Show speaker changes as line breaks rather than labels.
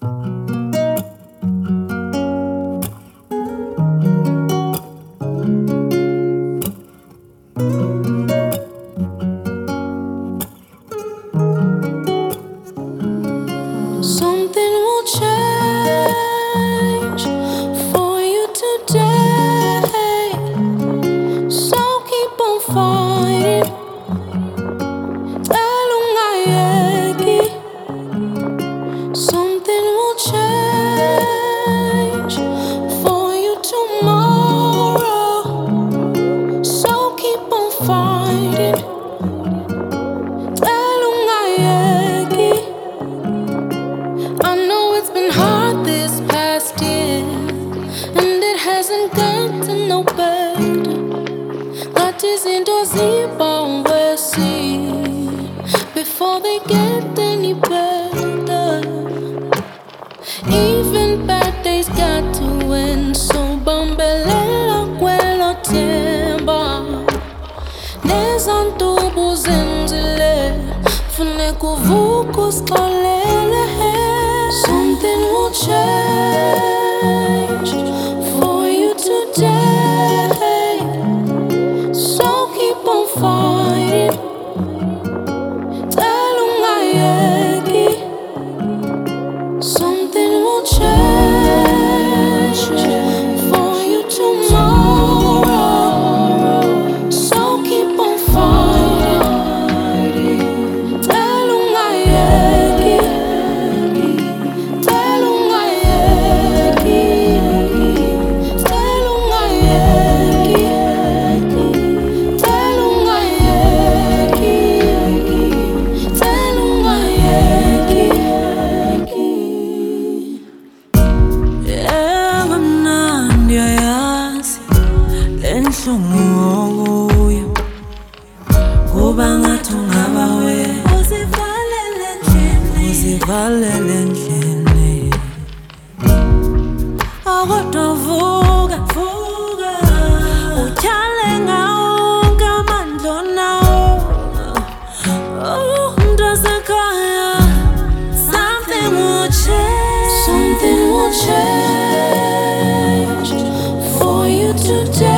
Something will change for you today, so keep on fighting. Elungayeki. Something will change for you tomorrow, so keep on fighting. Elungayeki. I know it's been hard this past year, and it hasn't gotten no better. That is impossible, before they get any better. Even bad days got to end, so bambelela kwelo temba. Nezantubu zenzile, funeka uvuke usixolele. Something will change for you today, so keep on fighting. Elungayeki. Something will change for you tomorrow, so keep on fighting. Elungayeki.
Lenhlungu kuba ngathi ungaba wena, uzivalele endlini. Kodwa vuka utyhale ngawonke amandla onawo. Mntasekhaya, something will change.
Something will change for you today.